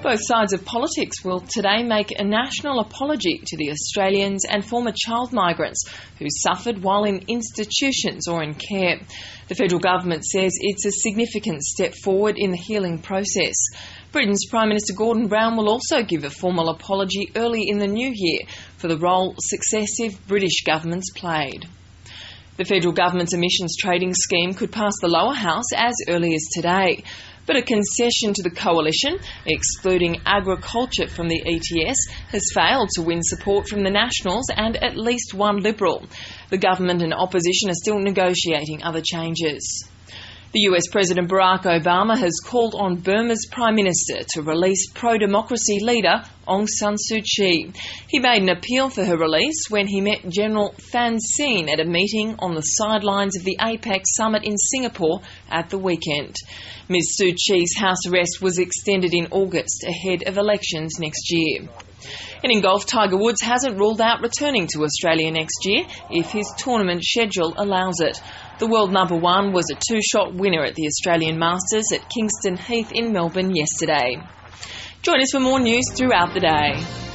Both sides of politics will today make a national apology to the Australians and former child migrants who suffered while in institutions or in care. The federal government says it's a significant step forward in the healing process. Britain's Prime Minister Gordon Brown will also give a formal apology early in the new year for the role successive British governments played. The federal government's emissions trading scheme could pass the lower house as early as today. But a concession to the coalition, excluding agriculture from the ETS, has failed to win support from the Nationals and at least one Liberal. The government and opposition are still negotiating other changes. The US President Barack Obama has called on Burma's Prime Minister to release pro-democracy leader Aung San Suu Kyi. He made an appeal for her release when he met General Thein Sein at a meeting on the sidelines of the APEC summit in Singapore at the weekend. Ms Suu Kyi's house arrest was extended in August ahead of elections next year. And in golf, Tiger Woods hasn't ruled out returning to Australia next year if his tournament schedule allows it. The world number one was a two-shot winner at the Australian Masters at Kingston Heath in Melbourne yesterday. Join us for more news throughout the day.